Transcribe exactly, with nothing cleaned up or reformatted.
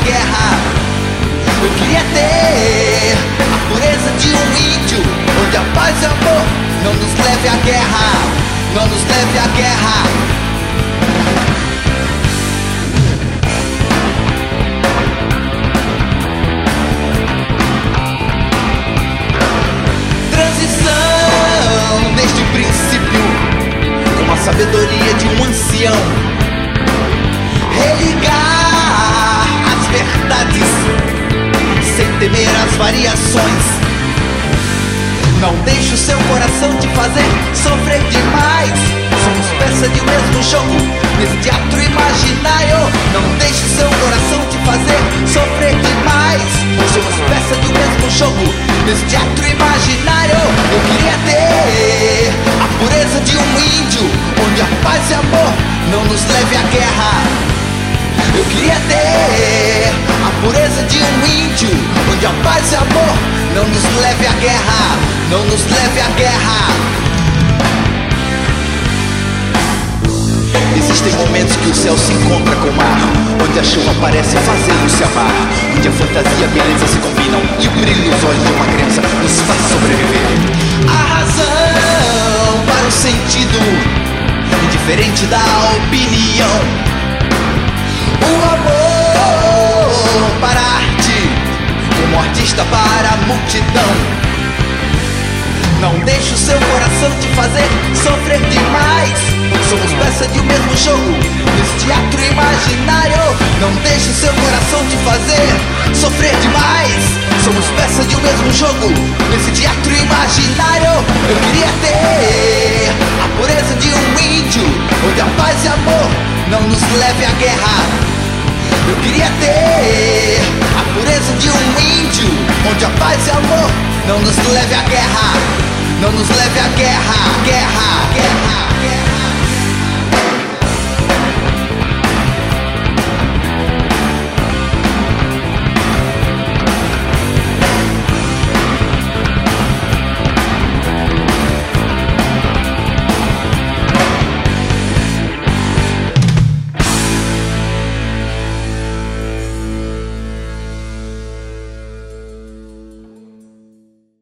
guerra. Eu queria ter a pureza de um índio, onde a paz e o amor não nos leve à guerra, não nos leve à guerra. Transição desde o princípio, com a sabedoria de um ancião. Religar as verdades sem temer as variações. Não deixe o seu coração te fazer sofrer demais. Somos peça de um mesmo jogo nesse teatro imaginário. Não deixe o seu coração te fazer sofrer demais. Somos peça de um mesmo jogo nesse teatro imaginário. Eu queria ter a pureza de um índio, onde a paz e amor não nos leve à guerra. Eu queria ter a pureza de um índio, onde a paz e amor não nos leve à guerra, não nos leve à guerra. Existem momentos que o céu se encontra com o mar, onde a chuva parece fazê-lo se amar, onde a fantasia e a beleza se combinam e o brilho nos olhos de uma criança nos faz sobreviver. A razão para o sentido, indiferente da opinião. O amor para a arte, como artista para a multidão. Não deixe o seu coração te fazer sofrer demais. Somos peça de um mesmo jogo nesse teatro imaginário. Não deixe o seu coração te fazer sofrer demais. Somos peça de um mesmo jogo nesse teatro imaginário. Eu queria ter a pureza de um índio, onde a paz e amor não nos leve à guerra. Eu queria ter